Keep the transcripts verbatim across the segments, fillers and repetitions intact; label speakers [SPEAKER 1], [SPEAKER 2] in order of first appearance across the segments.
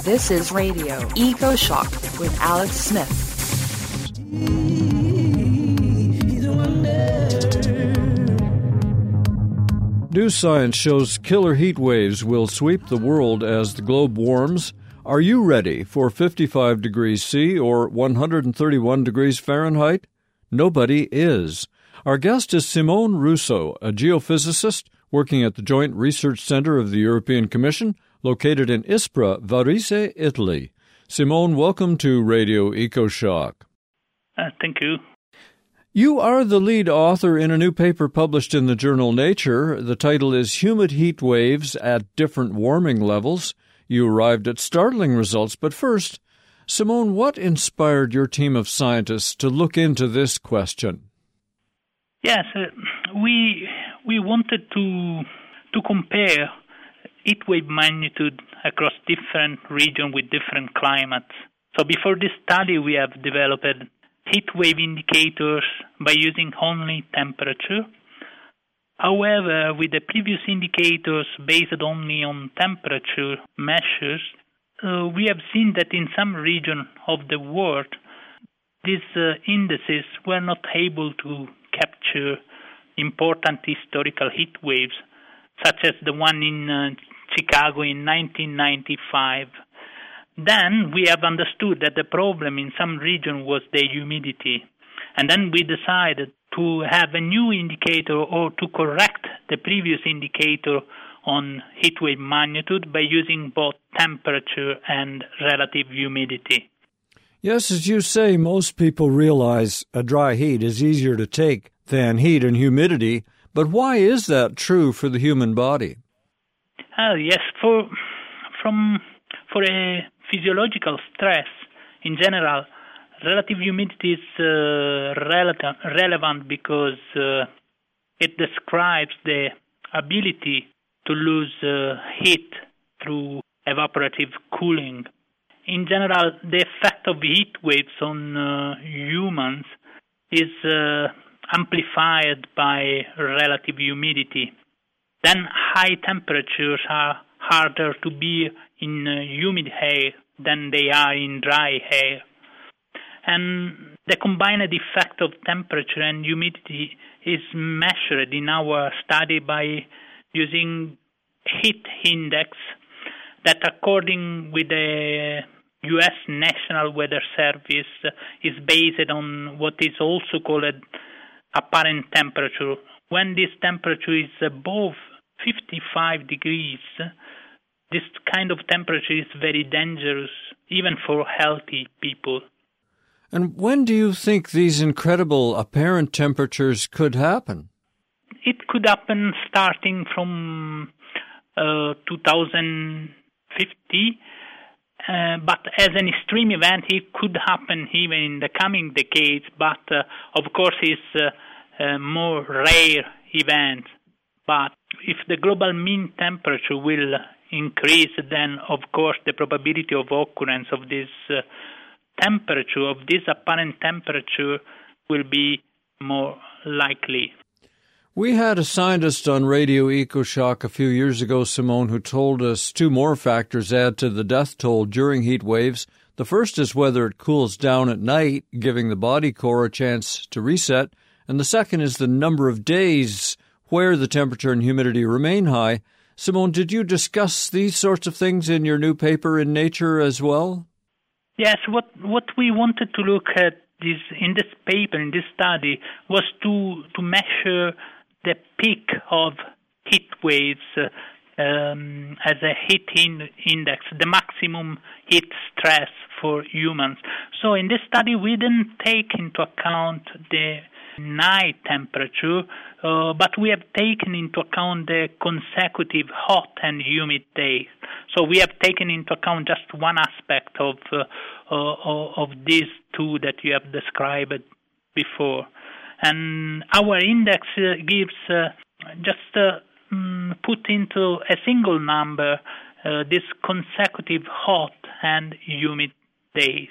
[SPEAKER 1] This is Radio Eco Shock with Alex Smith.
[SPEAKER 2] New science shows killer heat waves will sweep the world as the globe warms. Are you ready for fifty-five degrees C or one hundred thirty-one degrees Fahrenheit? Nobody is. Our guest is Simone Russo, a geophysicist working at the Joint Research Center of the European Commission, located in Ispra, Varese, Italy. Simone, welcome to Radio EcoShock.
[SPEAKER 3] Uh, thank you.
[SPEAKER 2] You are the lead author in a new paper published in the journal Nature. The title is Humid Heat Waves at Different Warming Levels. You arrived at startling results, but first, Simone, what inspired your team of scientists to look into this question?
[SPEAKER 3] Yes, uh, we we wanted to to compare heat wave magnitude across different regions with different climates. So before this study, we have developed heat wave indicators by using only temperature. However, with the previous indicators based only on temperature measures, uh, we have seen that in some region of the world, these uh, indices were not able to capture important historical heat waves, such as the one in uh, Chicago in nineteen ninety-five. Then we have understood that the problem in some region was the humidity. And then we decided to have a new indicator or to correct the previous indicator on heat wave magnitude by using both temperature and relative humidity.
[SPEAKER 2] Yes, as you say, most people realize a dry heat is easier to take than heat and humidity. But why is that true for the human body?
[SPEAKER 3] Uh, yes, for from for a physiological stress, in general, relative humidity is uh, relata- relevant because uh, it describes the ability to lose uh, heat through evaporative cooling. In general, the effect of heat waves on uh, humans is uh, amplified by relative humidity. Then high temperatures are harder to be in uh, humid air than they are in dry air. And the combined effect of temperature and humidity is measured in our study by using heat index that, according with the U S National Weather Service, is based on what is also called apparent temperature. When this temperature is above fifty-five degrees, this kind of temperature is very dangerous, even for healthy people.
[SPEAKER 2] And when do you think these incredible apparent temperatures could happen?
[SPEAKER 3] It could happen starting from uh, two thousand fifty, uh, but as an extreme event, it could happen even in the coming decades, but uh, of course it's uh, a more rare event. But if the global mean temperature will increase, then of course the probability of occurrence of this uh, temperature, of this apparent temperature, will be more likely.
[SPEAKER 2] We had a scientist on Radio EcoShock a few years ago, Simone, who told us two more factors add to the death toll during heat waves. The first is whether it cools down at night, giving the body core a chance to reset. And the second is the number of days where the temperature and humidity remain high. Simone, did you discuss these sorts of things in your new paper in Nature as well?
[SPEAKER 3] Yes, what what we wanted to look at this in this paper, in this study, was to to measure the peak of heat waves uh, um, as a heat in, index, the maximum heat stress for humans. So in this study, we didn't take into account the night temperature, uh, but we have taken into account the consecutive hot and humid days. So we have taken into account just one aspect of uh, uh, of these two that you have described before. And our index uh, gives uh, just uh, um, put into a single number uh, this consecutive hot and humid days.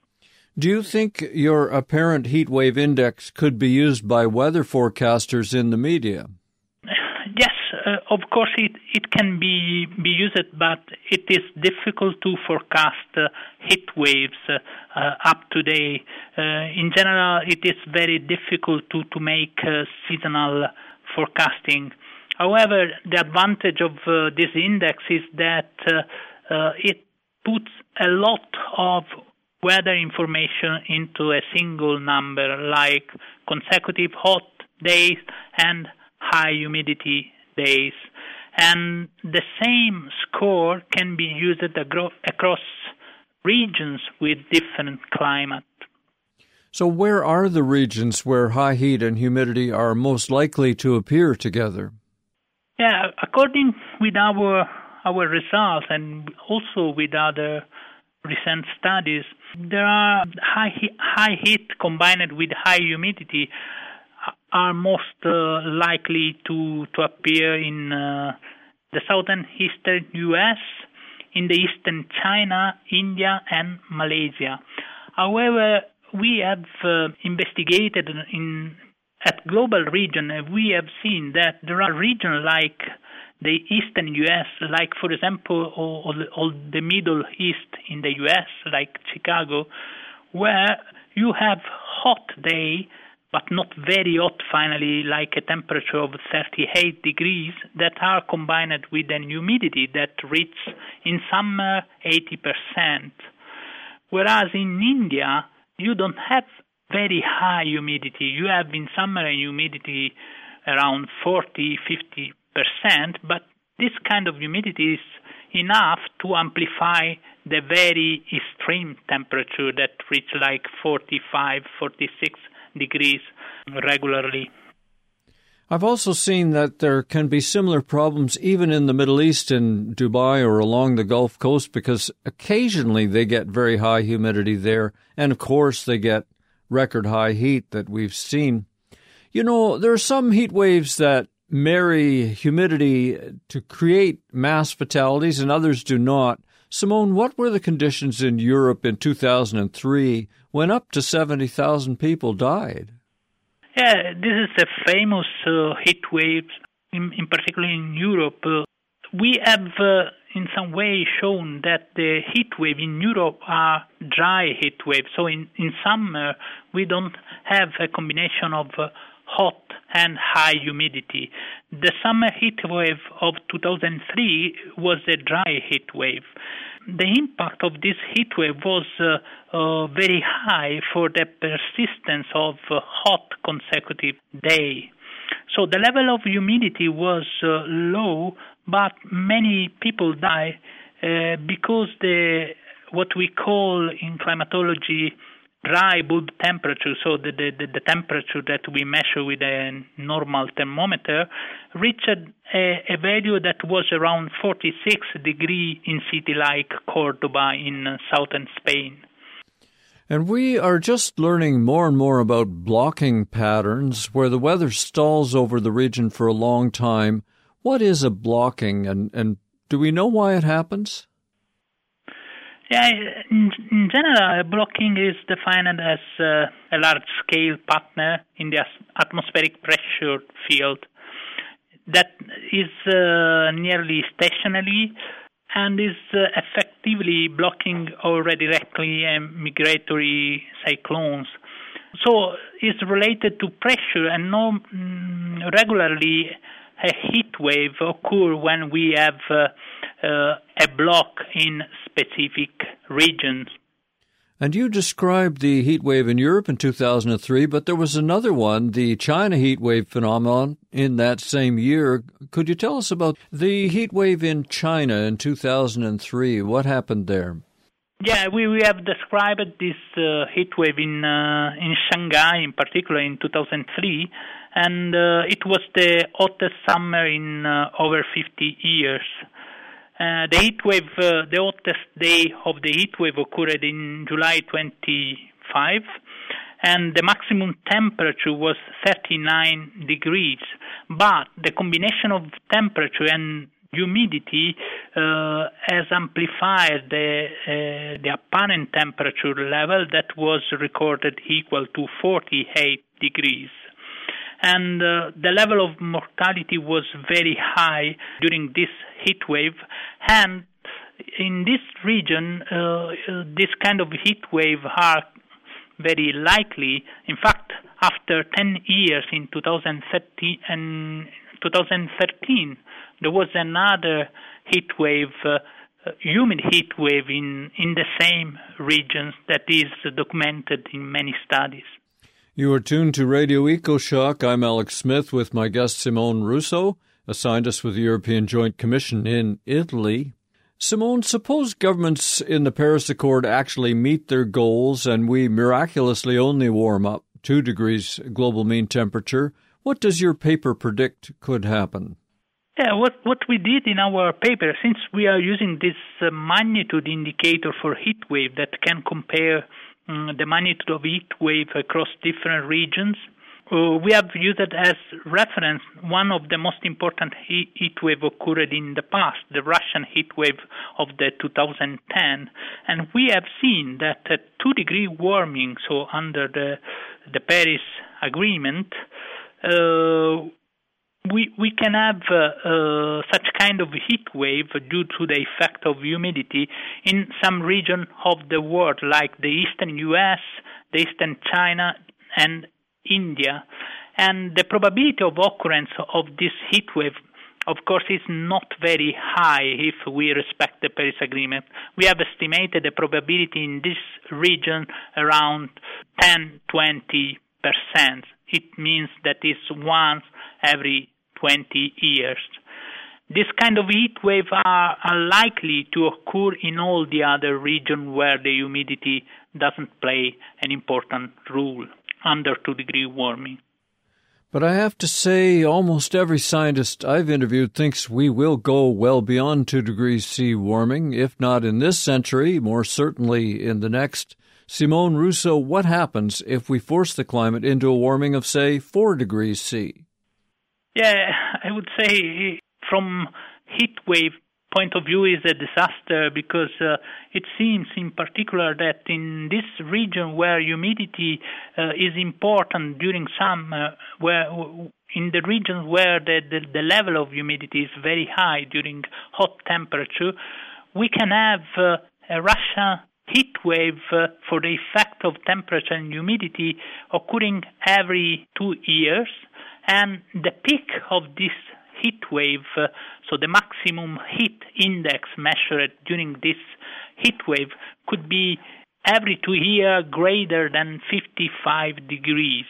[SPEAKER 2] Do you think your apparent heat wave index could be used by weather forecasters in the media?
[SPEAKER 3] Yes, uh, of course, it, it can be, be used, but it is difficult to forecast uh, heat waves uh, uh, up to date. Uh, in general, it is very difficult to, to make uh, seasonal forecasting. However, the advantage of uh, this index is that uh, uh, it puts a lot of weather information into a single number, like consecutive hot days and high humidity days. And the same score can be used agro- across regions with different climate.
[SPEAKER 2] So where are the regions where high heat and humidity are most likely to appear together?
[SPEAKER 3] Yeah, according with our our results and also with other recent studies, there are high heat, high heat combined with high humidity are most uh, likely to, to appear in uh, the southern eastern U S, in the eastern China, India, and Malaysia. However, we have uh, investigated in at global region, we have seen that there are regions like the eastern U S, like, for example, or, or the Middle East in the U S, like Chicago, where you have hot day, but not very hot finally, like a temperature of thirty-eight degrees, that are combined with an humidity that reaches in summer eighty percent. Whereas in India, you don't have very high humidity. You have in summer a humidity around forty, fifty percent, but this kind of humidity is enough to amplify the very extreme temperature that reach like forty-five, forty-six degrees regularly.
[SPEAKER 2] I've also seen that there can be similar problems even in the Middle East, in Dubai or along the Gulf Coast, because occasionally they get very high humidity there, and of course they get record high heat that we've seen. You know, there are some heat waves that marry humidity to create mass fatalities and others do not. Simone, what were the conditions in Europe in two thousand three when up to seventy thousand people died?
[SPEAKER 3] Yeah, this is a famous uh, heat wave, in, in particular in Europe. Uh, we have uh, in some way shown that the heat wave in Europe are dry heat waves. So in, in summer, we don't have a combination of uh, hot and high humidity. The summer heat wave of two thousand three was a dry heat wave. The impact of this heat wave was uh, uh, very high for the persistence of uh, hot consecutive day. So the level of humidity was uh, low, but many people die uh, because the what we call in climatology dry bulb temperature, so the, the, the temperature that we measure with a normal thermometer, reached a, a value that was around forty-six degrees in city like Cordoba in uh, southern Spain.
[SPEAKER 2] And we are just learning more and more about blocking patterns where the weather stalls over the region for a long time. What is a blocking, and, and do we know why it happens?
[SPEAKER 3] Yeah, in, in general, blocking is defined as uh, a large-scale pattern in the atmospheric pressure field that is uh, nearly stationary and is uh, effectively blocking already directly uh, migratory cyclones. So it's related to pressure, and no, mm, regularly a heat wave occurs when we have uh, uh, a block in specific regions.
[SPEAKER 2] And you described the heat wave in Europe in two thousand three, but there was another one, the China heat wave phenomenon, in that same year. Could you tell us about the heat wave in China in two thousand three? What happened there?
[SPEAKER 3] Yeah, we, we have described this uh, heat wave in uh, in Shanghai, in particular, in two thousand three, and uh, it was the hottest summer in uh, over fifty years. Uh, the heat wave, uh, the hottest day of the heat wave occurred in July twenty-fifth, and the maximum temperature was thirty-nine degrees. But the combination of temperature and humidity uh, has amplified the uh, the apparent temperature level that was recorded equal to forty-eight degrees. and uh, the level of mortality was very high during this heat wave. And in this region, uh, this kind of heat wave are very likely. In fact, after ten years, in two thousand thirteen, and two thousand thirteen, there was another heat wave, uh, humid heat wave in, in the same regions that is documented in many studies.
[SPEAKER 2] You are tuned to Radio EcoShock. I'm Alex Smith with my guest Simone Russo, a scientist with the European Joint Commission in Italy. Simone, suppose governments in the Paris Accord actually meet their goals and we miraculously only warm up two degrees global mean temperature. What does your paper predict could happen?
[SPEAKER 3] Yeah, what, what we did in our paper, since we are using this uh, magnitude indicator for heat wave that can compare um, the magnitude of heat wave across different regions, uh, we have used it as reference one of the most important heat, heat wave occurred in the past, the Russian heat wave of the two thousand ten, and we have seen that at two degree warming, so under the the Paris Agreement, uh, we we can have uh, uh, such kind of heat wave due to the effect of humidity in some region of the world, like the eastern U S, the eastern China, and India. And the probability of occurrence of this heat wave, of course, is not very high if we respect the Paris Agreement. We have estimated the probability in this region around ten to twenty percent. It means that it's once every twenty years. This kind of heat waves are unlikely to occur in all the other regions where the humidity doesn't play an important role under two degree warming.
[SPEAKER 2] But I have to say, almost every scientist I've interviewed thinks we will go well beyond two degrees C warming, if not in this century, more certainly in the next. Simone Russo, what happens if we force the climate into a warming of, say, four degrees C?
[SPEAKER 3] Yeah, I would say from heat wave point of view is a disaster because uh, it seems in particular that in this region where humidity uh, is important during summer, where in the regions where the, the, the level of humidity is very high during hot temperature, we can have uh, a Russian heat wave uh, for the effect of temperature and humidity occurring every two years, and the peak of this heat wave, uh, so the maximum heat index measured during this heat wave could be every two years greater than fifty-five degrees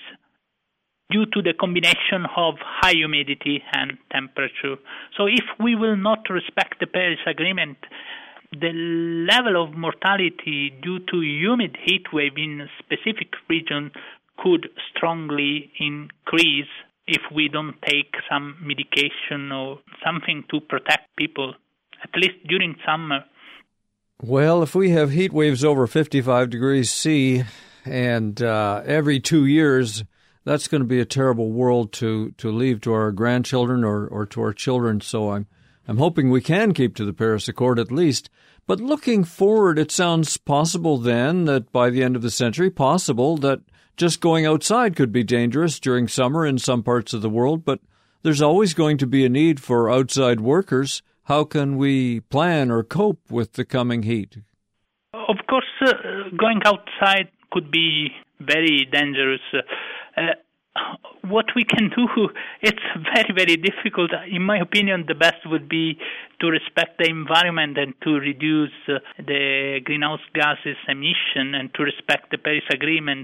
[SPEAKER 3] due to the combination of high humidity and temperature. So if we will not respect the Paris Agreement, the level of mortality due to humid heat wave in a specific region could strongly increase if we don't take some medication or something to protect people, at least during summer.
[SPEAKER 2] Well, if we have heat waves over fifty-five degrees C and uh, every two years, that's going to be a terrible world to, to leave to our grandchildren or, or to our children. So I'm I'm hoping we can keep to the Paris Accord at least. But looking forward, it sounds possible then that by the end of the century, possible that just going outside could be dangerous during summer in some parts of the world, but there's always going to be a need for outside workers. How can we plan or cope with the coming heat?
[SPEAKER 3] Of course, uh, going outside could be very dangerous. Uh, what we can do, it's very, very difficult. In my opinion, the best would be to respect the environment and to reduce uh, the greenhouse gases emission and to respect the Paris Agreement.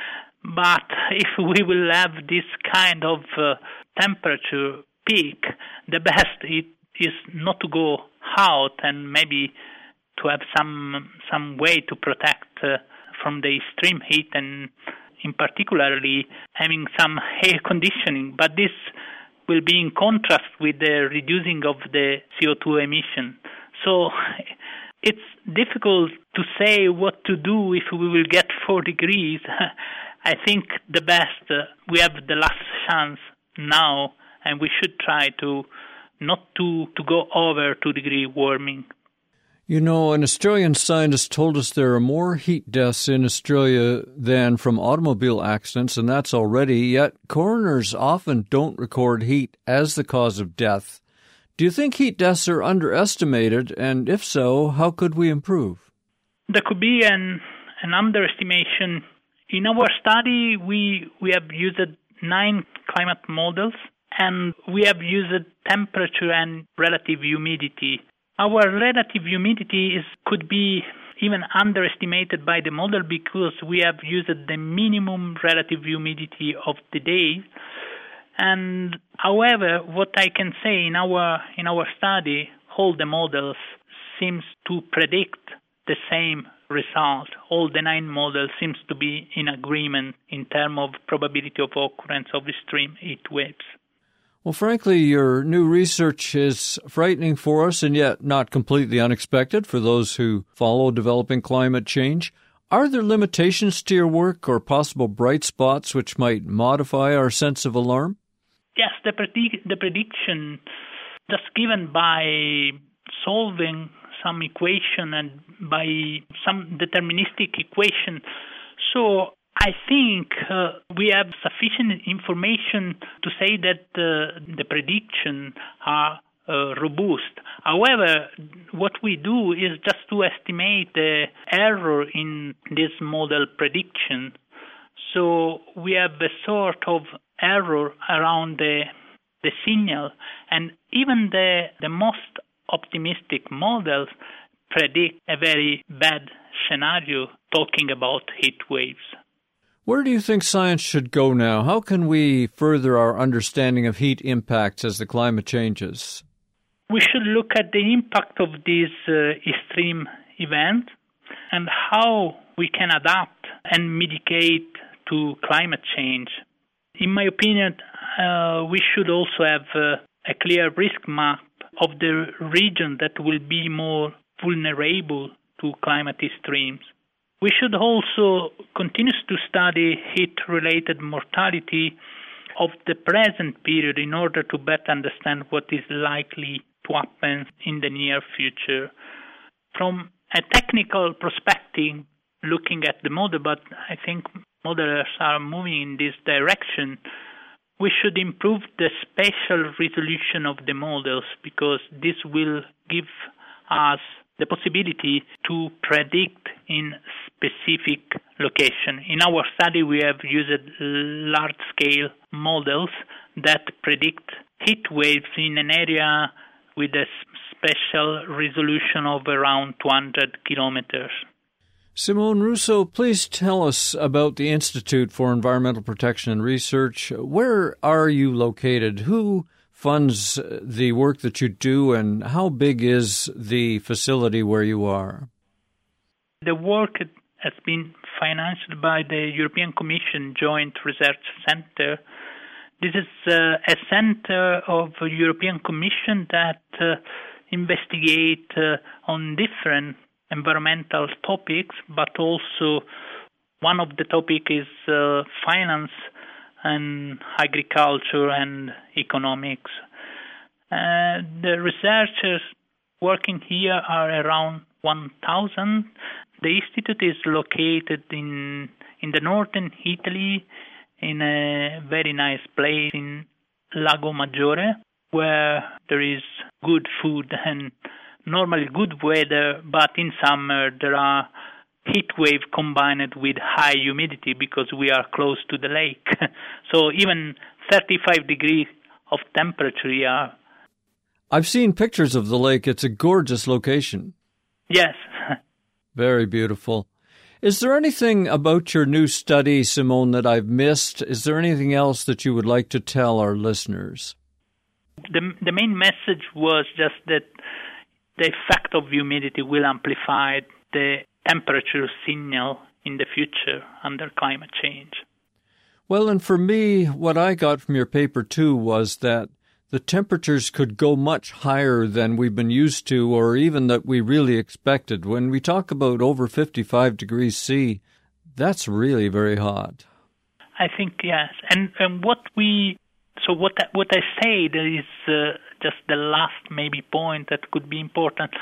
[SPEAKER 3] But if we will have this kind of uh, temperature peak, the best it is not to go out and maybe to have some some way to protect uh, from the extreme heat, and in particularly having some air conditioning. But this will be in contrast with the reducing of the C O two emission. So it's difficult to say what to do if we will get four degrees. I think the best, uh, we have the last chance now, and we should try to not to, to go over two degree warming.
[SPEAKER 2] You know, an Australian scientist told us there are more heat deaths in Australia than from automobile accidents, and that's already, yet coroners often don't record heat as the cause of death. Do you think heat deaths are underestimated, and if so, how could we improve?
[SPEAKER 3] There could be an, an underestimation. In our study, we, we have used nine climate models, and we have used temperature and relative humidity. Our relative humidity is could be even underestimated by the model because we have used the minimum relative humidity of the day. And however, what I can say in our in our study, all the models seems to predict the same result. All the nine models seems to be in agreement in terms of probability of occurrence of extreme heat waves.
[SPEAKER 2] Well, frankly, your new research is frightening for us and yet not completely unexpected for those who follow developing climate change. Are there limitations to your work or possible bright spots which might modify our sense of alarm?
[SPEAKER 3] Yes, the, predict- the prediction just given by solving some equation and by some deterministic equation. So I think uh, we have sufficient information to say that uh, the predictions are uh, robust. However, what we do is just to estimate the error in this model prediction. So we have a sort of error around the the signal, and even the the most optimistic models predict a very bad scenario talking about heat waves.
[SPEAKER 2] Where do you think science should go now? How can we further our understanding of heat impacts as the climate changes?
[SPEAKER 3] We should look at the impact of these uh, extreme events and how we can adapt and mitigate to climate change. In my opinion, uh, we should also have uh, a clear risk map of the region that will be more vulnerable to climate extremes. We should also continue to study heat-related mortality of the present period in order to better understand what is likely to happen in the near future. From a technical perspective, looking at the model, but I think modelers are moving in this direction, we should improve the spatial resolution of the models because this will give us the possibility to predict in specific location. In our study, we have used large-scale models that predict heat waves in an area with a spatial resolution of around two hundred kilometers.
[SPEAKER 2] Simone Russo, please tell us about the Institute for Environmental Protection and Research. Where are you located? Who funds the work that you do, and how big is the facility where you are?
[SPEAKER 3] The work has been financed by the European Commission Joint Research Centre. This is uh, a center of the European Commission that uh, investigate uh, on different environmental topics, but also one of the topics is uh, finance and agriculture and economics. Uh, the researchers working here are around one thousand. The institute is located in in the northern Italy, in a very nice place in Lago Maggiore, where there is good food and normally good weather, but in summer there are heat wave combined with high humidity because we are close to the lake. So even thirty-five degrees of temperature here.
[SPEAKER 2] I've seen pictures of the lake. It's a gorgeous location.
[SPEAKER 3] Yes.
[SPEAKER 2] Very beautiful. Is there anything about your new study, Simone, that I've missed? Is there anything else that you would like to tell our listeners?
[SPEAKER 3] The, the main message was just that the effect of humidity will amplify the temperature signal in the future under climate change.
[SPEAKER 2] Well, and for me, what I got from your paper, too, was that the temperatures could go much higher than we've been used to or even that we really expected. When we talk about over fifty-five degrees C, that's really very hot.
[SPEAKER 3] I think, yes. And, and what we... So what what I say, there is uh, just the last maybe point that could be important.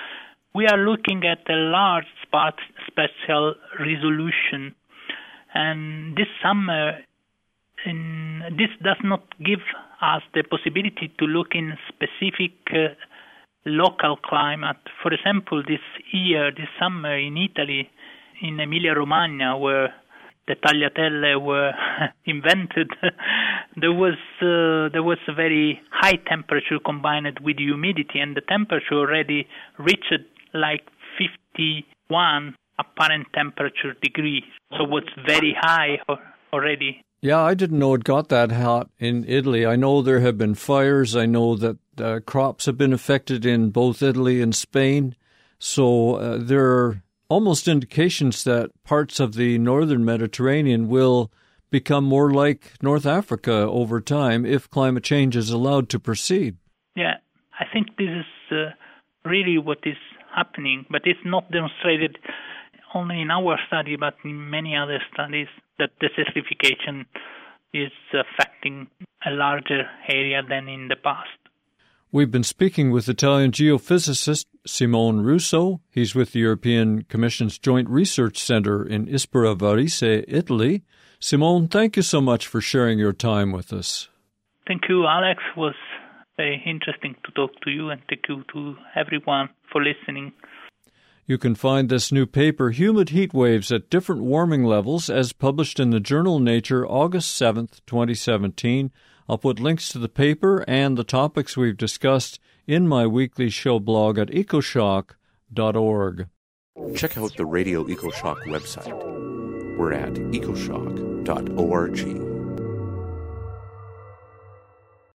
[SPEAKER 3] we are looking at a large spatial resolution, and this summer, in, this does not give us the possibility to look in specific uh, local climate. For example, this year, this summer in Italy, in Emilia-Romagna, where the tagliatelle were invented, there was uh, there was a very high temperature combined with humidity, and the temperature already reached like fifty-one apparent temperature degrees. So it was very high already.
[SPEAKER 2] Yeah, I didn't know it got that hot in Italy. I know there have been fires. I know that uh, crops have been affected in both Italy and Spain. So uh, there are almost indications that parts of the northern Mediterranean will become more like North Africa over time if climate change is allowed to proceed.
[SPEAKER 3] Yeah, I think this is uh, really what is happening, but it's not demonstrated only in our study, but in many other studies, that desertification is affecting a larger area than in the past.
[SPEAKER 2] We've been speaking with Italian geophysicist Simone Russo. He's with the European Commission's Joint Research Center in Ispra Varese, Italy. Simone, thank you so much for sharing your time with us.
[SPEAKER 3] Thank you, Alex. It was very interesting to talk to you, and thank you to everyone for listening.
[SPEAKER 2] You can find this new paper, Humid Heat Waves at Different Warming Levels, as published in the journal Nature, August seventh, twenty seventeen. I'll put links to the paper and the topics we've discussed in my weekly show blog at ecoshock dot org.
[SPEAKER 4] Check out the Radio EcoShock website. We're at ecoshock dot org.